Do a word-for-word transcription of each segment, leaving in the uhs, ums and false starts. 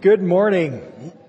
Good morning.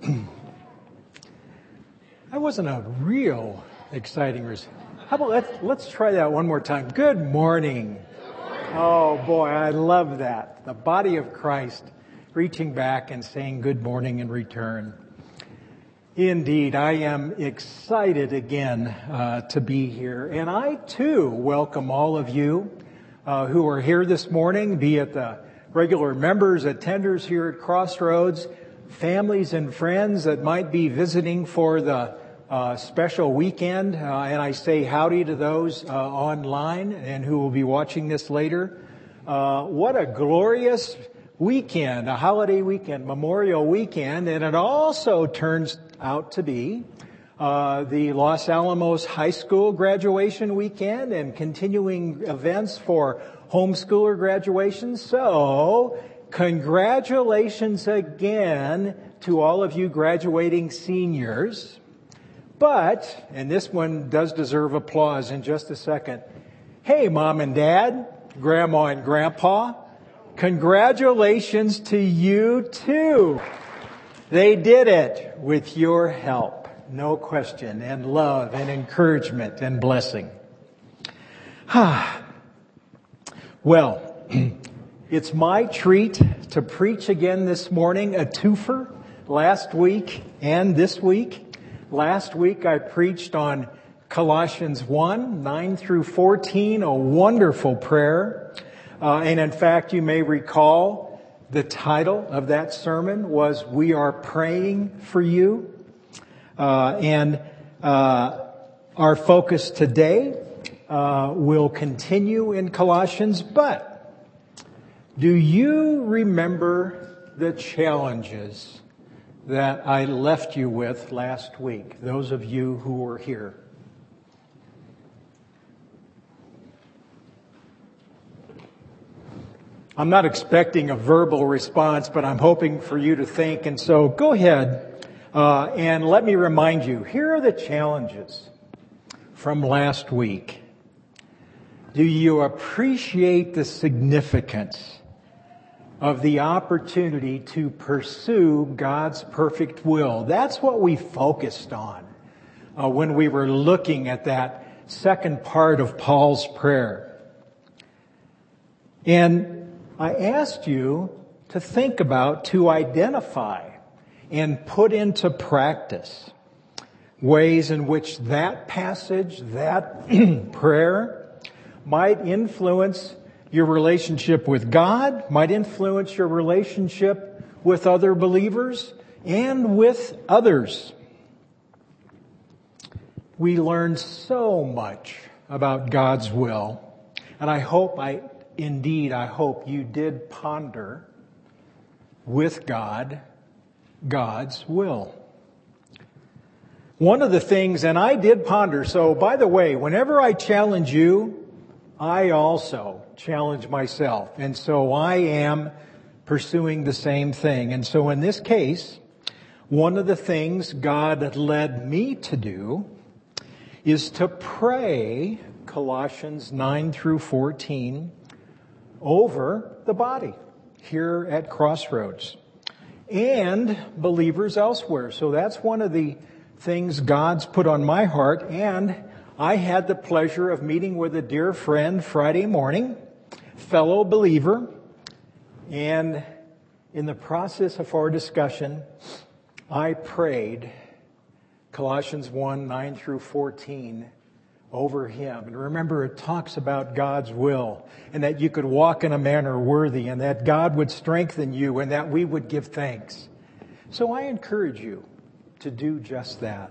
That wasn't a real exciting result. How about let's, let's try that one more time. Good morning. Oh boy, I love that. The body of Christ reaching back and saying good morning in return. Indeed, I am excited again uh, to be here. And I too welcome all of you uh, who are here this morning, be it the regular members, attenders here at Crossroads, families and friends that might be visiting for the uh, special weekend. Uh, and I say howdy to those uh, online and who will be watching this later. Uh, what a glorious weekend, a holiday weekend, Memorial Weekend. And it also turns out to be uh, the Los Alamos High School graduation weekend and continuing events for homeschooler graduations. So, congratulations again to all of you graduating seniors. But, and this one does deserve applause in just a second. Hey, Mom and Dad, Grandma and Grandpa, congratulations to you too. They did it with your help, no question, and love and encouragement and blessing. Ah. Well, it's my treat to preach again this morning, a twofer, last week and this week. Last week I preached on Colossians one, nine through fourteen, a wonderful prayer. Uh, and in fact, you may recall the title of that sermon was We Are Praying for You. Uh, and uh, our focus today Uh, will continue in Colossians, but do you remember the challenges that I left you with last week, those of you who were here? I'm not expecting a verbal response, but I'm hoping for you to think, and so go ahead uh, and let me remind you, here are the challenges from last week. Do you appreciate the significance of the opportunity to pursue God's perfect will? That's what we focused on uh, when we were looking at that second part of Paul's prayer. And I asked you to think about, to identify and put into practice ways in which that passage, that prayer, might influence your relationship with God, might influence your relationship with other believers and with others. We learned so much about God's will, and I hope, I indeed, I hope you did ponder with God, God's will. One of the things, and I did ponder, so by the way, whenever I challenge you, I also challenge myself. And so I am pursuing the same thing. And so in this case, one of the things God led me to do is to pray Colossians nine through fourteen over the body here at Crossroads and believers elsewhere. So that's one of the things God's put on my heart, and I had the pleasure of meeting with a dear friend Friday morning, fellow believer, and in the process of our discussion, I prayed Colossians one, nine through fourteen over him. And remember, it talks about God's will and that you could walk in a manner worthy and that God would strengthen you and that we would give thanks. So I encourage you to do just that.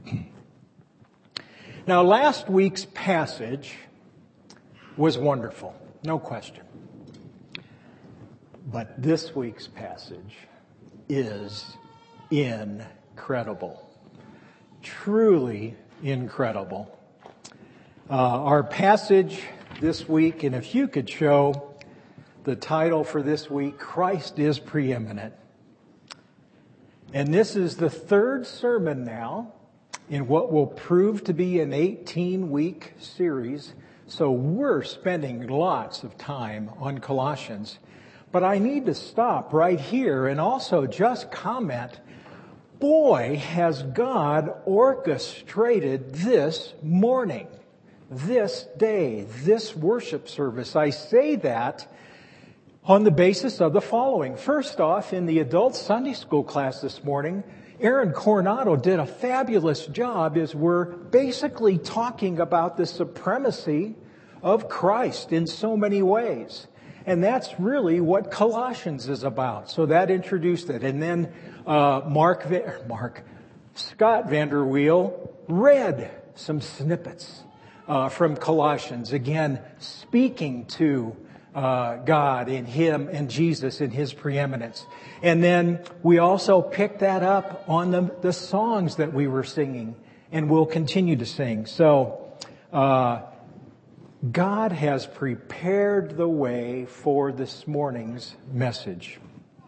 Now, last week's passage was wonderful, no question. But this week's passage is incredible, truly incredible. Uh, our passage this week, and if you could show the title for this week, Christ is Preeminent. And this is the third sermon now in what will prove to be an eighteen-week series. So we're spending lots of time on Colossians. But I need to stop right here and also just comment, boy, has God orchestrated this morning, this day, this worship service. I say that on the basis of the following. First off, in the adult Sunday school class this morning, Aaron Coronado did a fabulous job as we're basically talking about the supremacy of Christ in so many ways. And that's really what Colossians is about. So that introduced it. And then uh, Mark, Mark, Scott Vanderweel read some snippets uh, from Colossians, again speaking to uh, God and Him and Jesus in His preeminence. And then we also picked that up on the, the songs that we were singing and will continue to sing. So uh, God has prepared the way for this morning's message.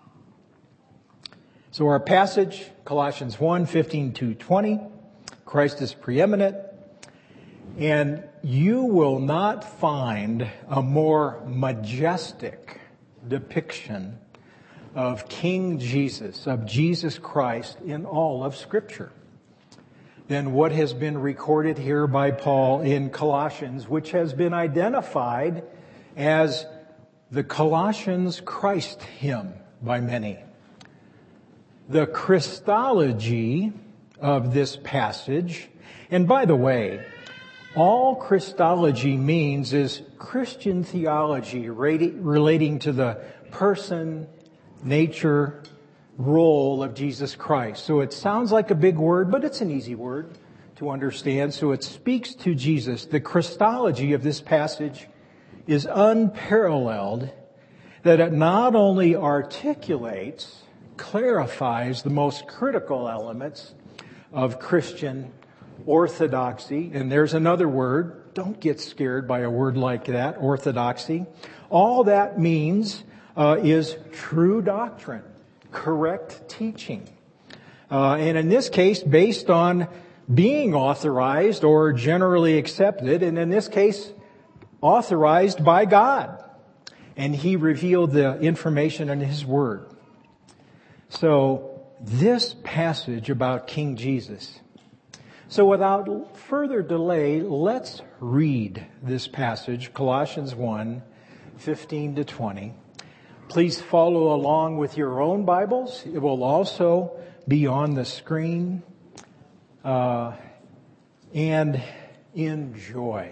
So our passage, Colossians one, fifteen to twenty, Christ is preeminent. And you will not find a more majestic depiction of King Jesus, of Jesus Christ in all of Scripture than what has been recorded here by Paul in Colossians, which has been identified as the Colossians Christ hymn by many. The Christology of this passage, and by the way, all Christology means is Christian theology relating to the person, nature, role of Jesus Christ. So it sounds like a big word, but it's an easy word to understand. So it speaks to Jesus. The Christology of this passage is unparalleled, that it not only articulates, clarifies the most critical elements of Christian orthodoxy, and there's another word. Don't get scared by a word like that, orthodoxy. All that means uh, is true doctrine, correct teaching. Uh, and in this case, based on being authorized or generally accepted, and in this case, authorized by God. And He revealed the information in His Word. So, this passage about King Jesus. So without further delay, let's read this passage, Colossians one, fifteen to twenty. Please follow along with your own Bibles. It will also be on the screen. Uh, and enjoy.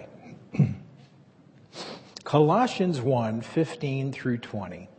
Colossians one, fifteen through twenty.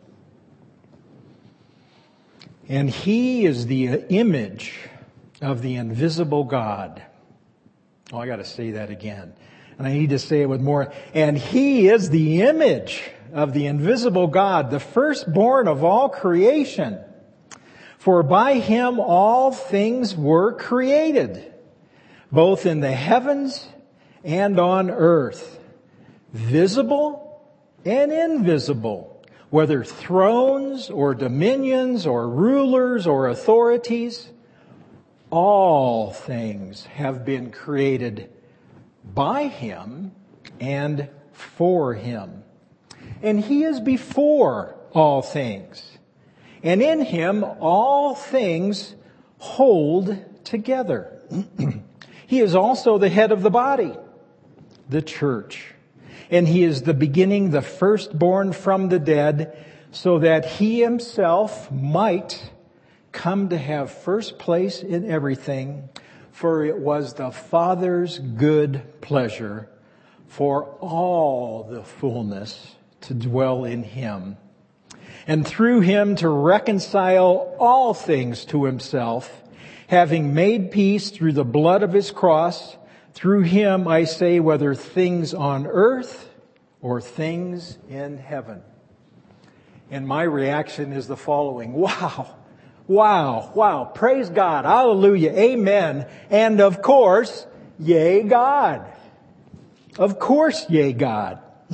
And He is the image of the invisible God. Oh, I got to say that again. And I need to say it with more. And He is the image of the invisible God, the firstborn of all creation. For by Him all things were created, both in the heavens and on earth, visible and invisible, whether thrones or dominions or rulers or authorities. All things have been created by Him and for Him. And He is before all things. And in Him all things hold together. He is also the head of the body, the church. And He is the beginning, the firstborn from the dead, so that He Himself might come to have first place in everything, for it was the Father's good pleasure for all the fullness to dwell in Him, and through Him to reconcile all things to Himself, having made peace through the blood of His cross. Through Him, I say, whether things on earth or things in heaven. And my reaction is the following. Wow. Wow, wow, praise God, hallelujah, amen, and of course, yay God. Of course, yay God.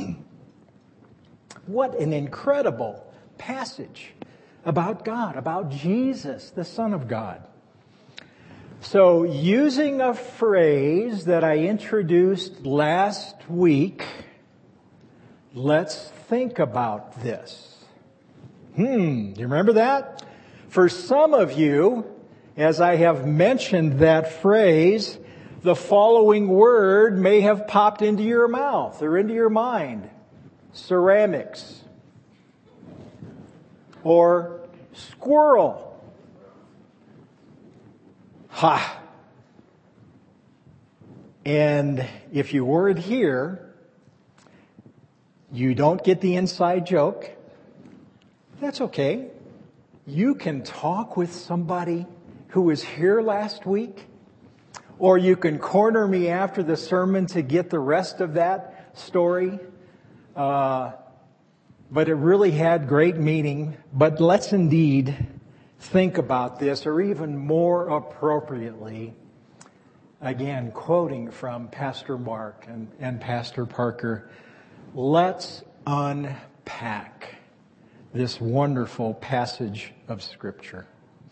What an incredible passage about God, about Jesus, the Son of God. So, using a phrase that I introduced last week, let's think about this. Hmm, do you remember that? For some of you, as I have mentioned that phrase, the following word may have popped into your mouth or into your mind. Ceramics. Or squirrel. Ha! And if you weren't here, you don't get the inside joke. That's okay. You can talk with somebody who was here last week, or you can corner me after the sermon to get the rest of that story. Uh, but it really had great meaning. But let's indeed think about this, or even more appropriately, again, quoting from Pastor Mark and, and Pastor Parker, let's unpack this wonderful passage of Scripture.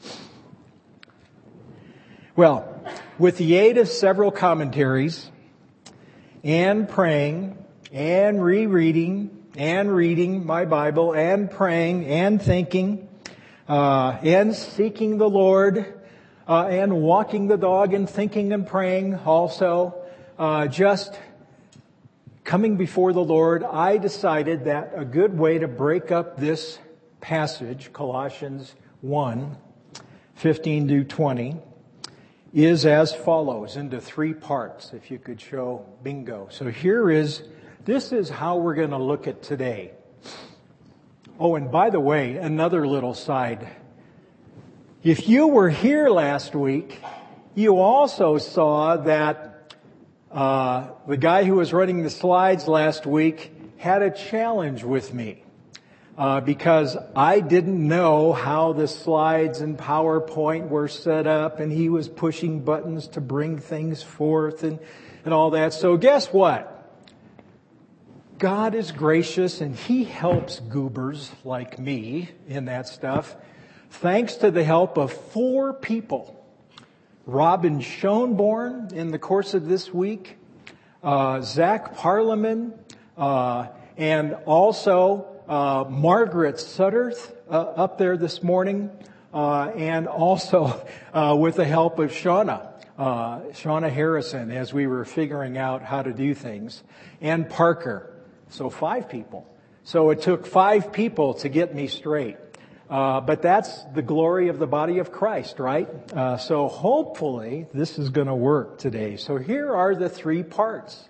Well, with the aid of several commentaries and praying and rereading and reading my Bible and praying and thinking uh, and seeking the Lord uh, and walking the dog and thinking and praying also, uh, just coming before the Lord, I decided that a good way to break up this passage, Colossians one, fifteen to twenty, is as follows, into three parts, if you could show bingo. So here is, this is how we're going to look at today. Oh, and by the way, another little side. If you were here last week, you also saw that Uh, the guy who was running the slides last week had a challenge with me uh, because I didn't know how the slides in PowerPoint were set up, and he was pushing buttons to bring things forth and, and all that. So guess what? God is gracious, and He helps goobers like me in that stuff, thanks to the help of four people. Robin Schoenborn in the course of this week, uh, Zach Parliament, uh, and also uh, Margaret Sutterth uh, up there this morning, uh, and also uh, with the help of Shauna, uh, Shauna Harrison, as we were figuring out how to do things, and Parker. So five people. So it took five people to get me straight. Uh, but that's the glory of the body of Christ, right? Uh, so hopefully this is going to work today. So here are the three parts.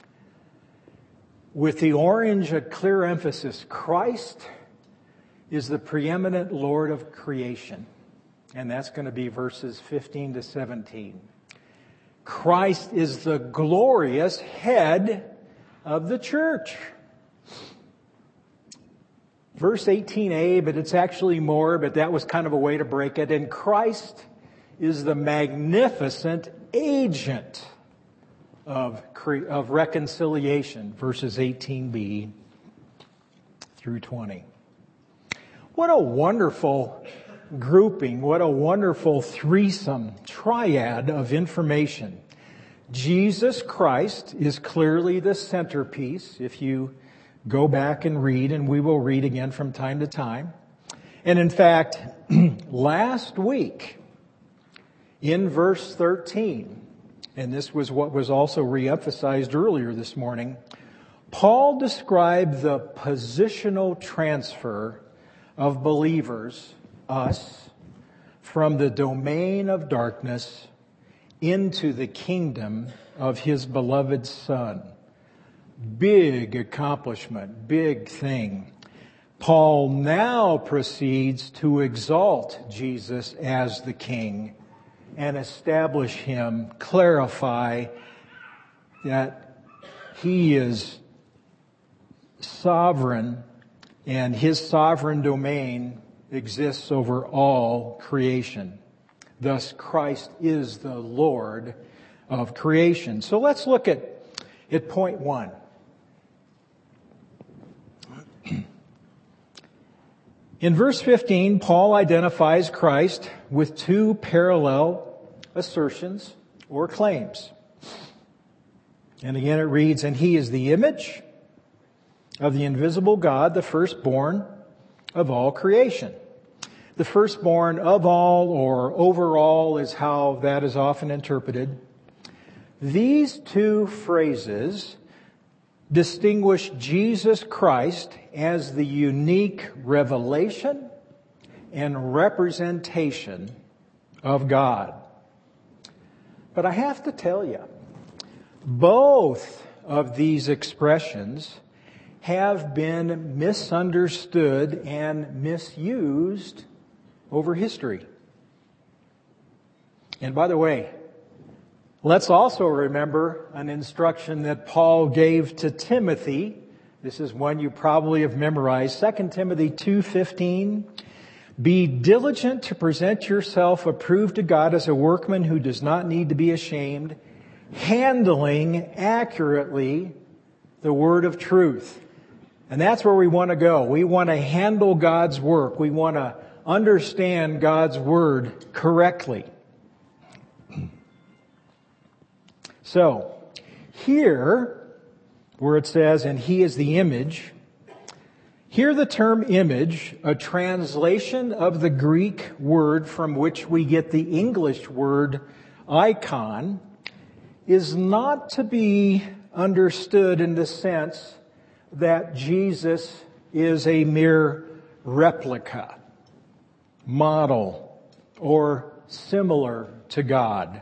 With the orange, a clear emphasis. Christ is the preeminent Lord of creation. And that's going to be verses fifteen to seventeen. Christ is the glorious head of the church. Verse eighteen a, but it's actually more, but that was kind of a way to break it. And Christ is the magnificent agent of, of reconciliation, verses eighteen b through twenty. What a wonderful grouping, what a wonderful threesome, triad of information. Jesus Christ is clearly the centerpiece, if you go back and read, and we will read again from time to time. And in fact, last week, in verse thirteen, and this was what was also reemphasized earlier this morning, Paul described the positional transfer of believers, us, from the domain of darkness into the kingdom of His beloved Son. Big accomplishment, big thing. Paul now proceeds to exalt Jesus as the King and establish Him, clarify that He is sovereign and His sovereign domain exists over all creation. Thus, Christ is the Lord of creation. So let's look at, at point one. In verse fifteen, Paul identifies Christ with two parallel assertions or claims. And again it reads, and He is the image of the invisible God, the firstborn of all creation. The firstborn of all or overall is how that is often interpreted. These two phrases distinguish Jesus Christ as the unique revelation and representation of God. But I have to tell you, both of these expressions have been misunderstood and misused over history. And by the way, let's also remember an instruction that Paul gave to Timothy. This is one you probably have memorized. Second Timothy two fifteen. Be diligent to present yourself approved to God as a workman who does not need to be ashamed, handling accurately the word of truth. And that's where we want to go. We want to handle God's work. We want to understand God's word correctly. So, here, where it says, and He is the image, here the term image, a translation of the Greek word from which we get the English word icon, is not to be understood in the sense that Jesus is a mere replica, model, or similar to God.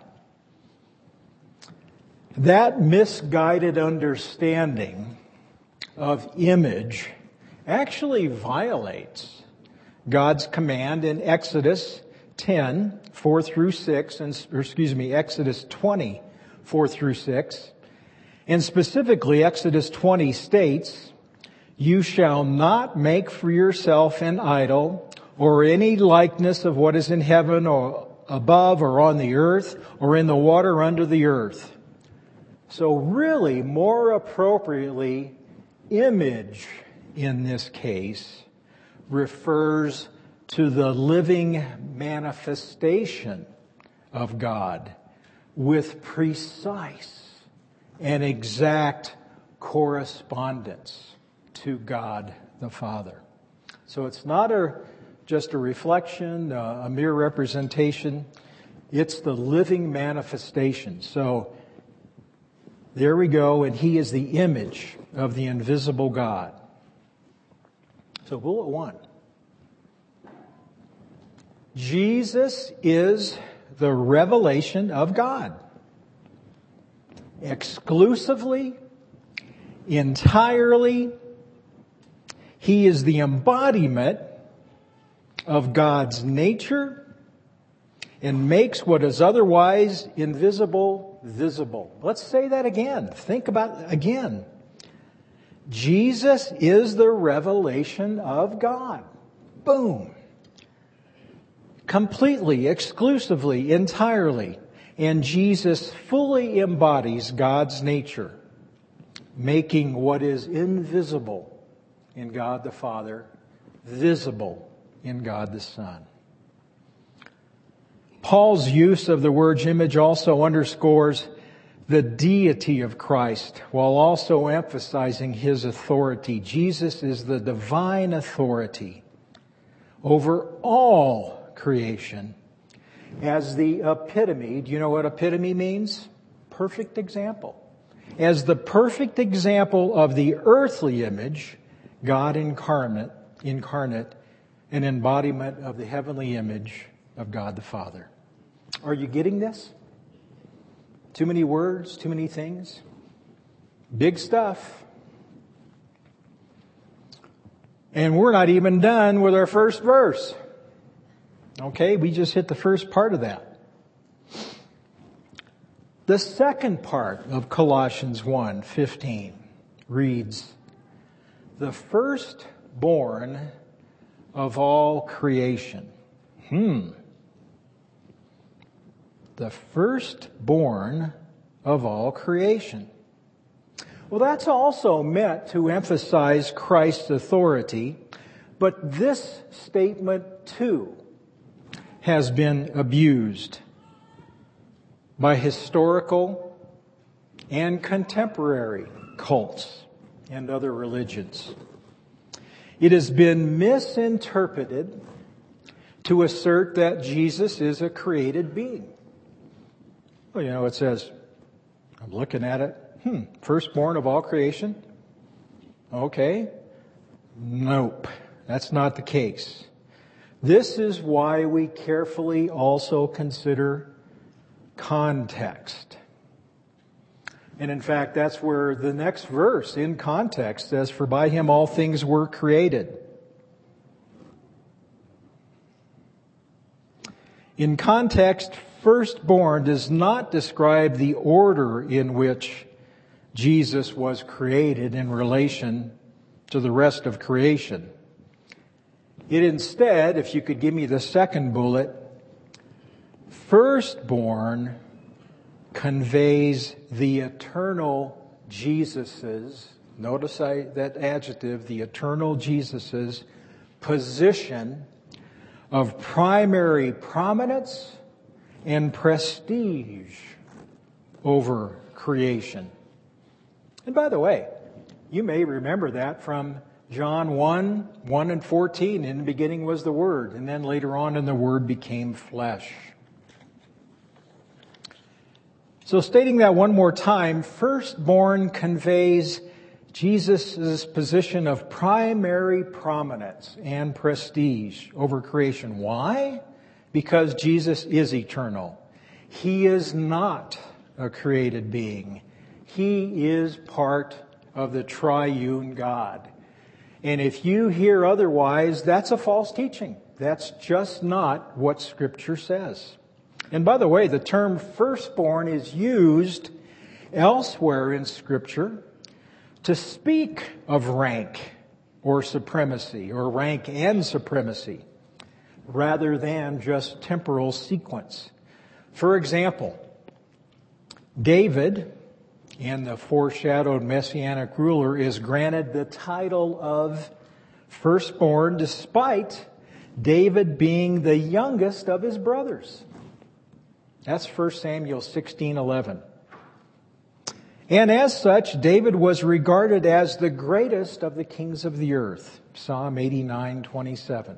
That misguided understanding of image actually violates God's command in Exodus ten, four through six, and, or excuse me, Exodus twenty, four through six. And specifically, Exodus twenty states, "You shall not make for yourself an idol or any likeness of what is in heaven or above or on the earth or in the water under the earth." So really, more appropriately, image in this case refers to the living manifestation of God with precise and exact correspondence to God the Father. So it's not a, just a reflection, uh, a mere representation. It's the living manifestation. So there we go, and He is the image of the invisible God. So bullet one. Jesus is the revelation of God. Exclusively, entirely, He is the embodiment of God's nature and makes what is otherwise invisible visible. Let's say that again. Think about again. Jesus is the revelation of God. Boom. Completely, exclusively, entirely. And Jesus fully embodies God's nature, making what is invisible in God the Father visible in God the Son. Paul's use of the word image also underscores the deity of Christ while also emphasizing His authority. Jesus is the divine authority over all creation as the epitome. Do you know what epitome means? Perfect example. As the perfect example of the earthly image, God incarnate, incarnate, an embodiment of the heavenly image of God the Father. Are you getting this? Too many words, too many things. Big stuff. And we're not even done with our first verse. Okay, we just hit the first part of that. The second part of Colossians one fifteen reads, "The firstborn of all creation." Hmm. The firstborn of all creation. Well, that's also meant to emphasize Christ's authority, but this statement too has been abused by historical and contemporary cults and other religions. It has been misinterpreted to assert that Jesus is a created being. Well, you know, it says, I'm looking at it, hmm, firstborn of all creation. Okay. Nope, that's not the case. This is why we carefully also consider context. And in fact, that's where the next verse in context says, for by him all things were created. In context, firstborn does not describe the order in which Jesus was created in relation to the rest of creation. It instead, if you could give me the second bullet, firstborn conveys the eternal Jesus's, notice I, that adjective, the eternal Jesus's position of primary prominence and prestige over creation. And by the way, you may remember that from John one, one and fourteen. In the beginning was the Word, and then later on, and the Word became flesh. So stating that one more time, firstborn conveys Jesus' position of primary prominence and prestige over creation. Why? Because Jesus is eternal. He is not a created being. He is part of the triune God. And if you hear otherwise, that's a false teaching. That's just not what Scripture says. And by the way, the term firstborn is used elsewhere in Scripture to speak of rank or supremacy, or rank and supremacy, rather than just temporal sequence. For example, David, and the foreshadowed messianic ruler, is granted the title of firstborn despite David being the youngest of his brothers. That's First Samuel sixteen eleven. And as such, David was regarded as the greatest of the kings of the earth. Psalm eighty-nine twenty-seven.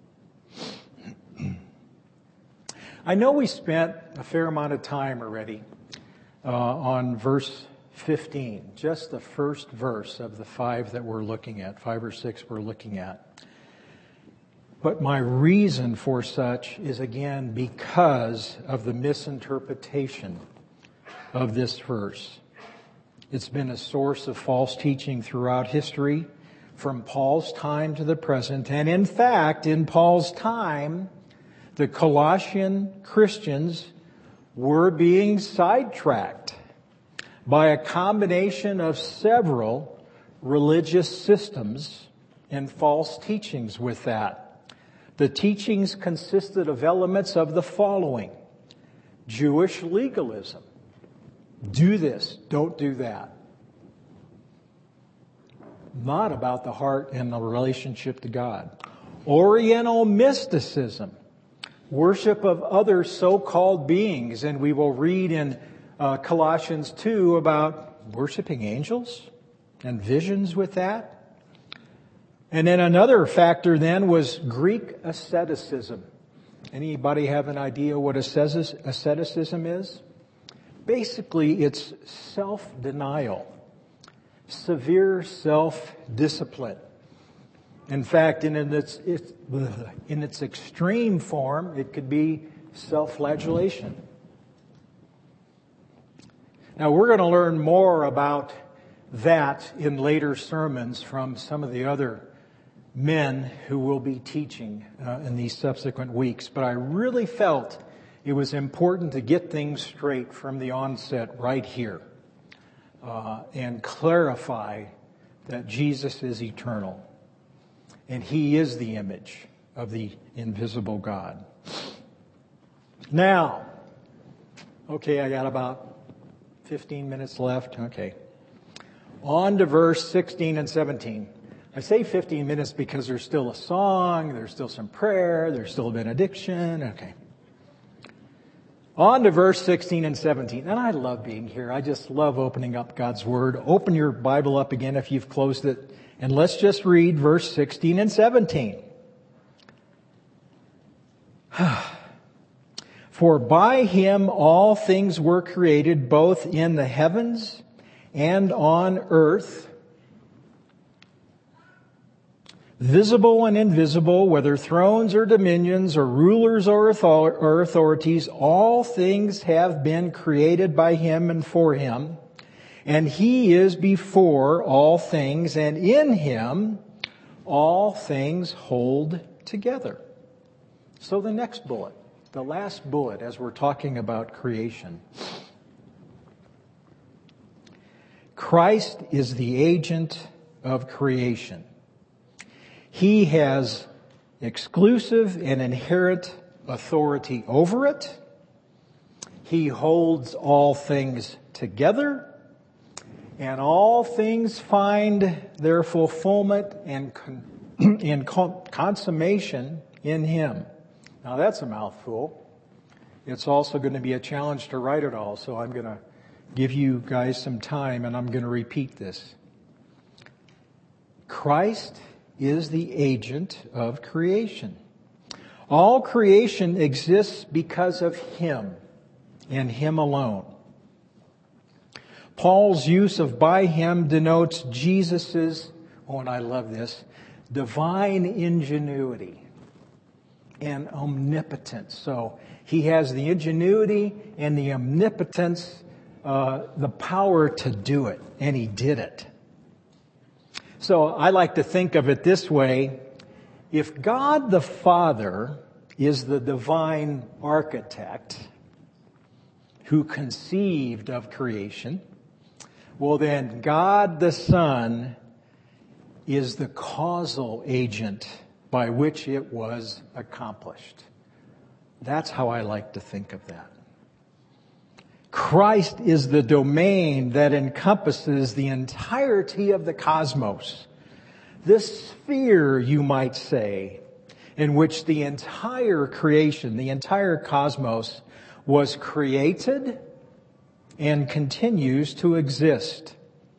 I know we spent a fair amount of time already uh, on verse fifteen, just the first verse of the five that we're looking at, five or six we're looking at. But my reason for such is, again, because of the misinterpretation of this verse. It's been a source of false teaching throughout history, from Paul's time to the present. And in fact, in Paul's time, the Colossian Christians were being sidetracked by a combination of several religious systems and false teachings with that. The teachings consisted of elements of the following: Jewish legalism. Do this, don't do that. Not about the heart and the relationship to God. Oriental mysticism. Worship of other so-called beings. And we will read in uh, Colossians two about worshiping angels and visions with that. And then another factor then was Greek asceticism. Anybody have an idea what asceticism is? Basically, it's self-denial, severe self-discipline. In fact, in its, in its extreme form, it could be self-flagellation. Now, we're going to learn more about that in later sermons from some of the other men who will be teaching uh, in these subsequent weeks. But I really felt it was important to get things straight from the onset right here uh, and clarify that Jesus is eternal and He is the image of the invisible God. Now, okay, I got about fifteen minutes left. Okay. On to verse sixteen and seventeen. I say fifteen minutes because there's still a song, there's still some prayer, there's still a benediction. Okay. On to verse sixteen and seventeen. And I love being here. I just love opening up God's Word. Open your Bible up again if you've closed it. And let's just read verse sixteen and seventeen. For by him all things were created, both in the heavens and on earth, visible and invisible, whether thrones or dominions or rulers or authorities, all things have been created by him and for him. And he is before all things, and in him all things hold together. So the next bullet, the last bullet as we're talking about creation. Christ is the agent of creation. He has exclusive and inherent authority over it. He holds all things together, and all things find their fulfillment and, con- and con- consummation in him. Now that's a mouthful. It's also going to be a challenge to write it all, so I'm going to give you guys some time and I'm going to repeat this. Christ is the agent of creation. All creation exists because of him and him alone. Paul's use of by him denotes Jesus's, oh, and I love this, divine ingenuity and omnipotence. So he has the ingenuity and the omnipotence, uh, the power to do it, and he did it. So I like to think of it this way. If God the Father is the divine architect who conceived of creation, well then God the Son is the causal agent by which it was accomplished. That's how I like to think of that. Christ is the domain that encompasses the entirety of the cosmos. This sphere, you might say, in which the entire creation, the entire cosmos was created and continues to exist.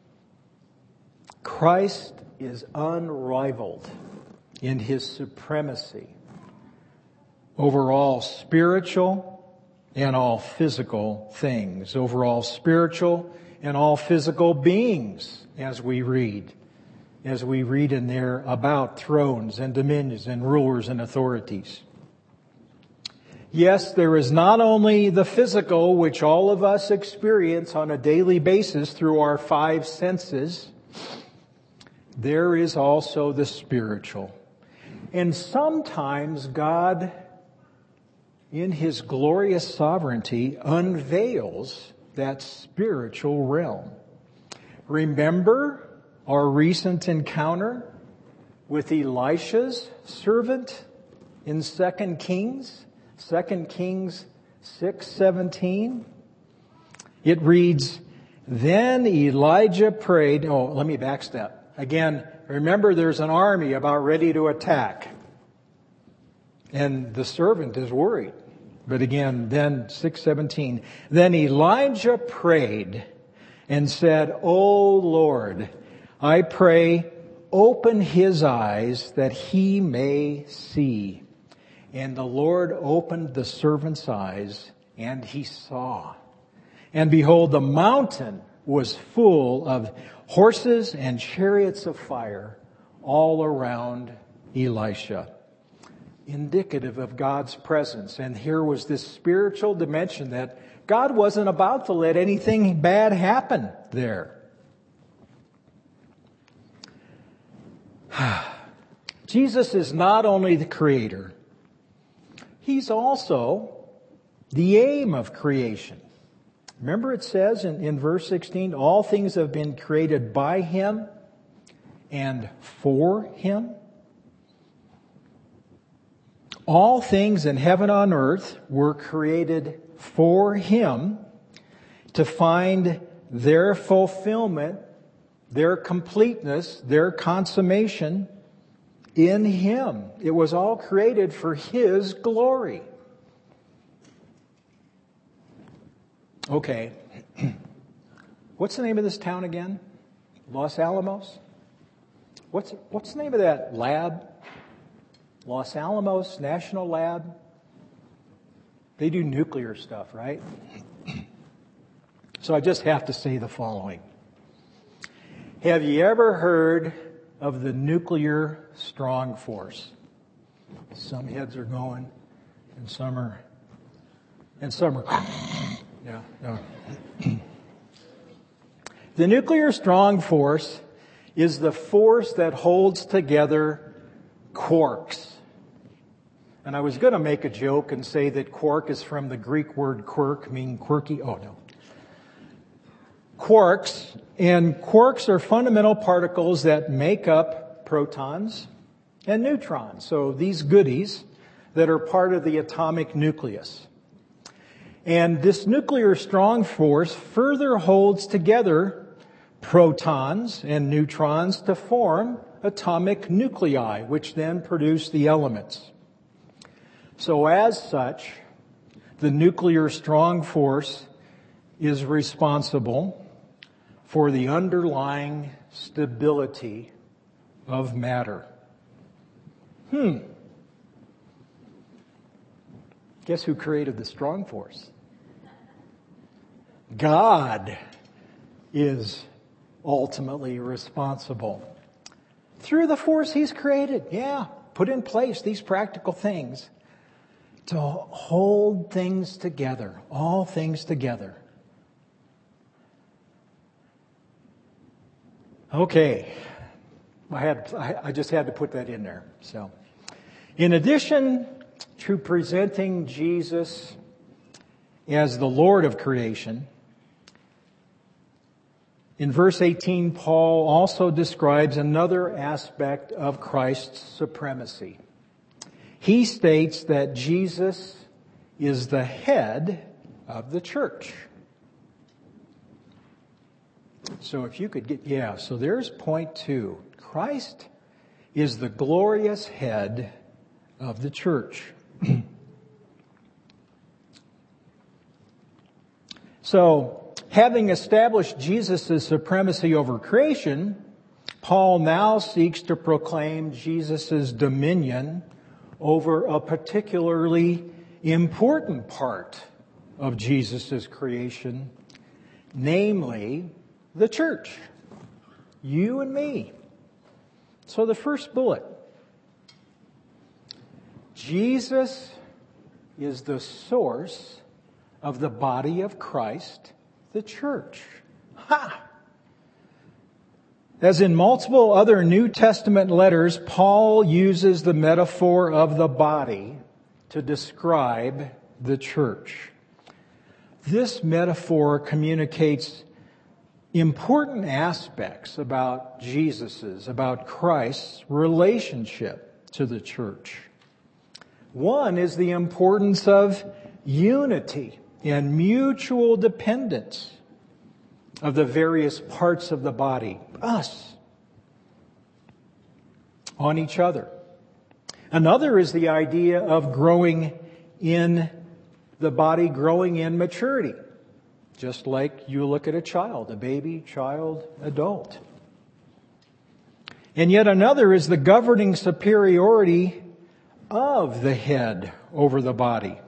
Christ is unrivaled in his supremacy over all spiritual and all physical things, over all spiritual and all physical beings, as we read, as we read in there about thrones and dominions and rulers and authorities. Yes, there is not only the physical, which all of us experience on a daily basis through our five senses, there is also the spiritual. And sometimes God, in his glorious sovereignty, unveils that spiritual realm. Remember our recent encounter with Elisha's servant in Second Kings, Second Kings six seventeen. It reads, "Then Elijah prayed." Oh, let me backstep. Again, remember there's an army about ready to attack. And the servant is worried. But again, then six seventeen. "Then Elijah prayed and said, O Lord, I pray, open his eyes that he may see. And the Lord opened the servant's eyes, and he saw. And behold, the mountain was full of horses and chariots of fire all around Elisha." Indicative of God's presence. And here was this spiritual dimension that God wasn't about to let anything bad happen there. Jesus is not only the creator, he's also the aim of creation. Remember it says in, in verse sixteen, all things have been created by him and for him. All things in heaven and on earth were created for him to find their fulfillment, their completeness, their consummation in him. It was all created for his glory. Okay. What's the name of this town again? Los Alamos? What's, what's the name of that lab? Los Alamos National Lab? They do nuclear stuff, right? So I just have to say the following. Have you ever heard of the nuclear strong force? Some heads are going, and some are, and some are, yeah, no. The nuclear strong force is the force that holds together quarks. And I was going to make a joke and say that quark is from the Greek word quirk, meaning quirky. Oh, no. Quarks, and quarks are fundamental particles that make up protons and neutrons. So these goodies that are part of the atomic nucleus. And this nuclear strong force further holds together protons and neutrons to form atomic nuclei, which then produce the elements. So as such, the nuclear strong force is responsible for the underlying stability of matter. Hmm. Guess who created the strong force? God is ultimately responsible. Through the force He's created, yeah, put in place these practical things to hold things together, all things together. Okay, I had I just had to put that in there. So, in addition to presenting Jesus as the Lord of creation, in verse eighteen, Paul also describes another aspect of Christ's supremacy. He states that Jesus is the head of the church. So if you could get, yeah, so there's point two. Christ is the glorious head of the church. So, having established Jesus' supremacy over creation, Paul now seeks to proclaim Jesus' dominion over a particularly important part of Jesus' creation, namely the church, you and me. So the first bullet, Jesus is the source of the body of Christ, the church. Ha! As in multiple other New Testament letters, Paul uses the metaphor of the body to describe the church. This metaphor communicates important aspects about Jesus's, about Christ's relationship to the church. One is the importance of unity and mutual dependence of the various parts of the body, us, on each other. Another is the idea of growing in the body, growing in maturity. Just like you look at a child, a baby, child, adult. And yet another is the governing superiority of the head over the body,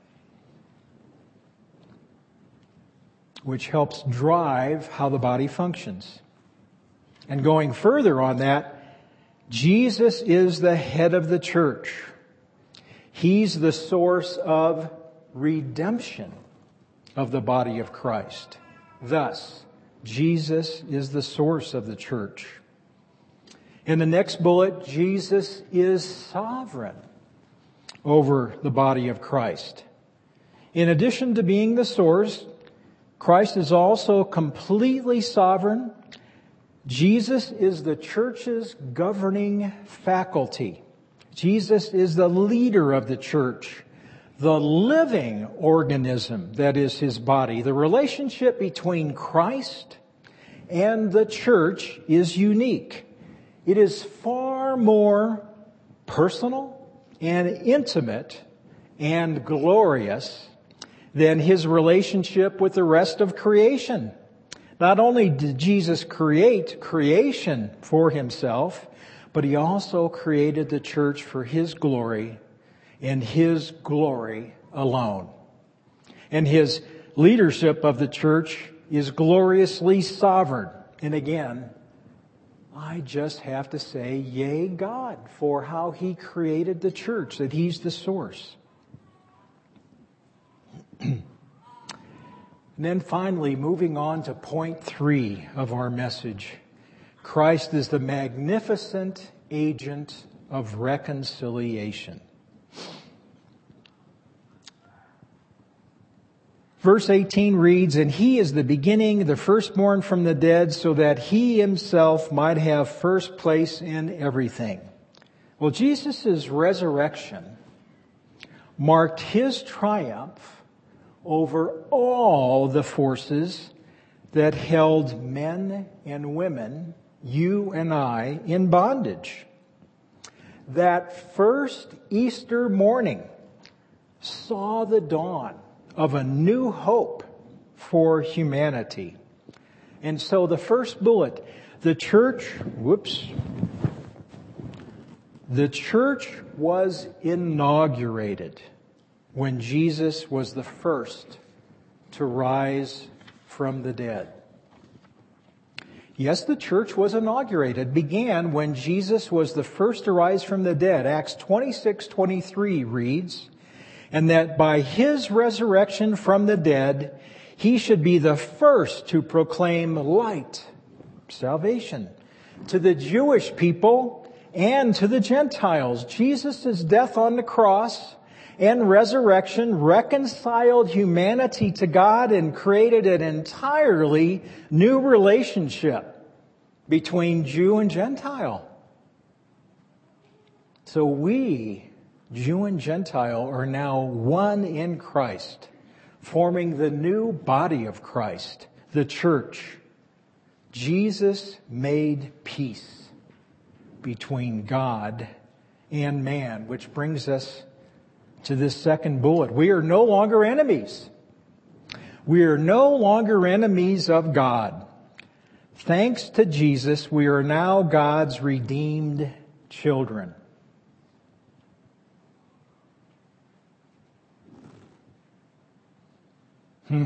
which helps drive how the body functions. And going further on that, Jesus is the head of the church. He's the source of redemption of the body of Christ. Thus, Jesus is the source of the church. In the next bullet, Jesus is sovereign over the body of Christ. In addition to being the source, Christ is also completely sovereign. Jesus is the church's governing faculty. Jesus is the leader of the church, the living organism that is His body. The relationship between Christ and the church is unique. It is far more personal and intimate and glorious than his relationship with the rest of creation. Not only did Jesus create creation for himself, but he also created the church for his glory and his glory alone. And his leadership of the church is gloriously sovereign. And again, I just have to say, yay God, for how he created the church, that he's the source. And then finally, moving on to point three of our message, Christ is the magnificent agent of reconciliation. Verse eighteen reads, "And he is the beginning, the firstborn from the dead, so that he himself might have first place in everything." Well, Jesus' resurrection marked his triumph over all the forces that held men and women, you and I, in bondage. That first Easter morning saw the dawn of a new hope for humanity. And so the first bullet, the church, whoops, the church was inaugurated when Jesus was the first to rise from the dead. Yes, the church was inaugurated, began when Jesus was the first to rise from the dead. Acts twenty-six twenty-three reads, "And that by his resurrection from the dead, he should be the first to proclaim light," salvation, "to the Jewish people and to the Gentiles." Jesus' death on the cross and resurrection reconciled humanity to God and created an entirely new relationship between Jew and Gentile. So we, Jew and Gentile, are now one in Christ, forming the new body of Christ, the church. Jesus made peace between God and man, which brings us to this second bullet. We are no longer enemies. We are no longer enemies of God. Thanks to Jesus, we are now God's redeemed children. Hmm.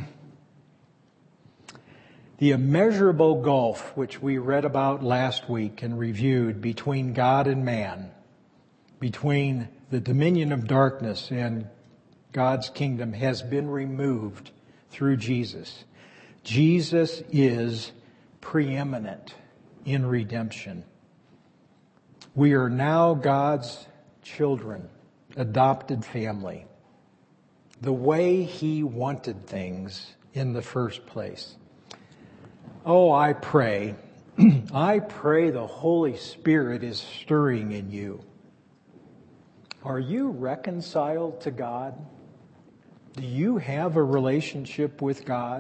The immeasurable gulf which we read about last week and reviewed between God and man, between the dominion of darkness and God's kingdom, has been removed through Jesus. Jesus is preeminent in redemption. We are now God's children, adopted family, the way he wanted things in the first place. Oh, I pray, I pray the Holy Spirit is stirring in you. Are you reconciled to God? Do you have a relationship with God?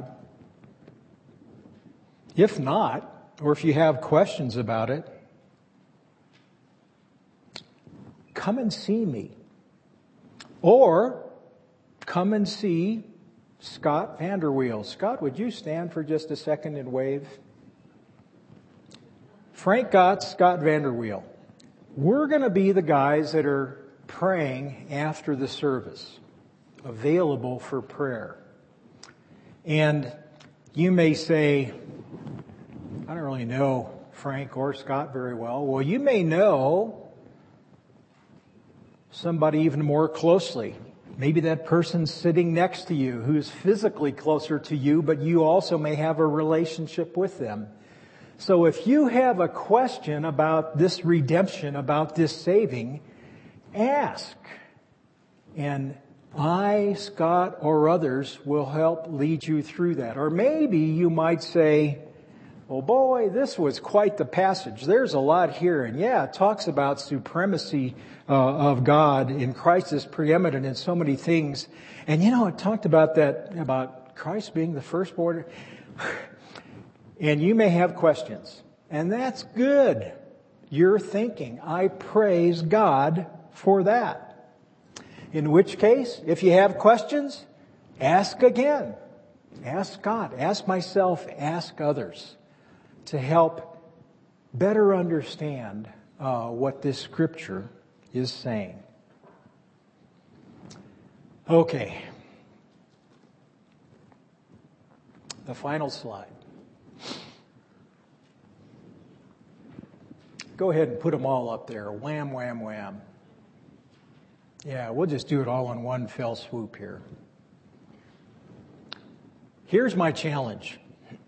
If not, or if you have questions about it, come and see me. Or come and see Scott Vanderweel. Scott, would you stand for just a second and wave? Frank Gotts, Scott Vanderweel. We're going to be the guys that are praying after the service, available for prayer. And you may say, I don't really know Frank or Scott very well. Well, you may know somebody even more closely. Maybe that person's sitting next to you who's physically closer to you, but you also may have a relationship with them. So if you have a question about this redemption, about this saving, ask. And I, Scott, or others will help lead you through that. Or maybe you might say, oh boy, this was quite the passage. There's a lot here. And yeah, it talks about supremacy uh, of God, in Christ is preeminent in so many things. And you know, it talked about that, about Christ being the firstborn. And you may have questions. And that's good. You're thinking. I praise God for that. In which case, if you have questions, ask again. Ask God. Ask myself. Ask others to help better understand uh, what this scripture is saying. Okay. The final slide. Go ahead and put them all up there. Wham, wham, wham. Yeah, we'll just do it all in one fell swoop here. Here's my challenge.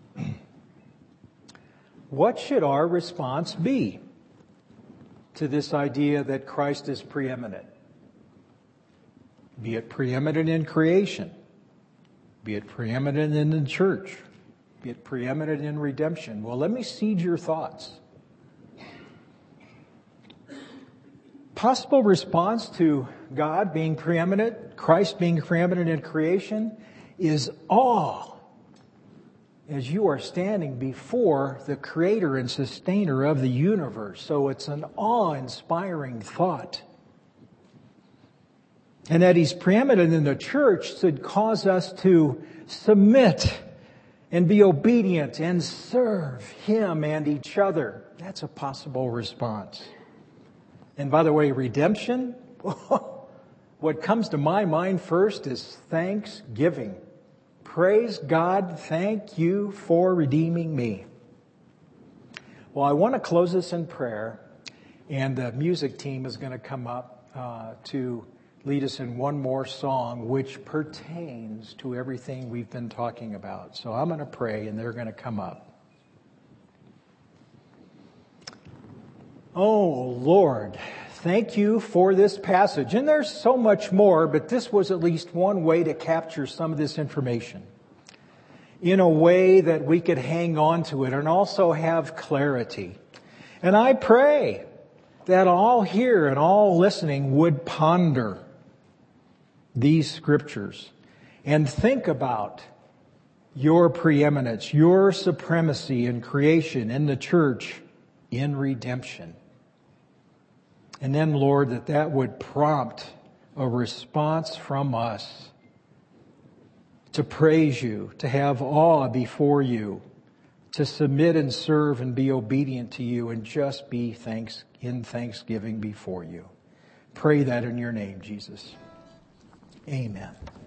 What should our response be to this idea that Christ is preeminent? Be it preeminent in creation. Be it preeminent in the church. Be it preeminent in redemption. Well, let me seed your thoughts. Possible response to God being preeminent, Christ being preeminent in creation, is awe as you are standing before the creator and sustainer of the universe. So it's an awe-inspiring thought. And that He's preeminent in the church should cause us to submit and be obedient and serve Him and each other. That's a possible response. And by the way, redemption, what comes to my mind first is thanksgiving. Praise God, thank you for redeeming me. Well, I want to close this in prayer, and the music team is going to come up uh, to lead us in one more song which pertains to everything we've been talking about. So I'm going to pray, and they're going to come up. Oh, Lord, thank you for this passage. And there's so much more, but this was at least one way to capture some of this information in a way that we could hang on to it and also have clarity. And I pray that all here and all listening would ponder these scriptures and think about your preeminence, your supremacy in creation, in the church, in redemption. And then, Lord, that that would prompt a response from us to praise you, to have awe before you, to submit and serve and be obedient to you, and just be thanks in thanksgiving before you. Pray that in your name, Jesus. Amen.